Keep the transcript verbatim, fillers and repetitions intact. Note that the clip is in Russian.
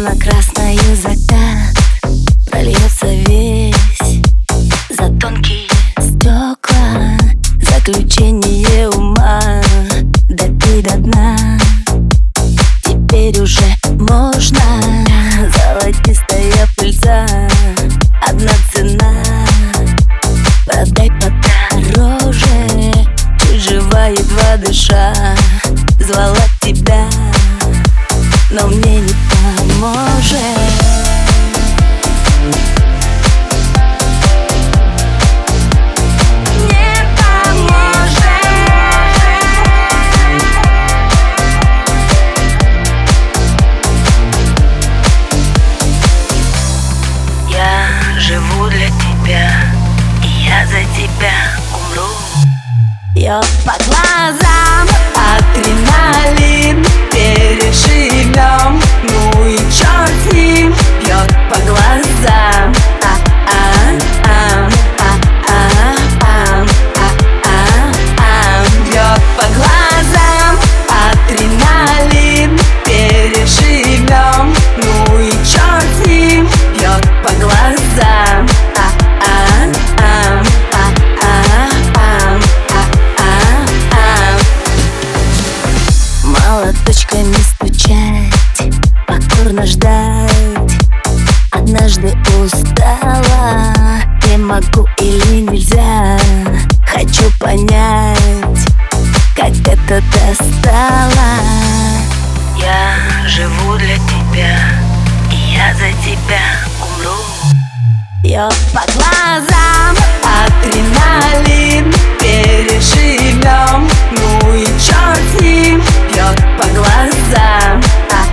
Темно-красный закат прольется весь за тонкие стекла. Заключение ума допей до дна. Теперь уже можно. Золотистая пыльца, одна цена. Продай подороже. Чуть жива, едва дыша, звала тебя, но мне не поможет. Живу для тебя, и я за тебя умру. Бьет по глазам адреналин, переживем, ну и черт с ним. Бьет по глазам, а-а-а, а-а-а, а-а-а. Бьет по глазам адреналин, переживем, ну и черт с ним. Бьет по глазам, а-а-а, а-а-а, а-а-а. Молоточками стучать, покорно ждать. Однажды устала, не могу или нельзя. Хочу понять, как это достала. Я живу для тебя, и я за тебя умру. Бьет по глазам адреналин, переживем, ну и черт с ним. Бьет по глазам, а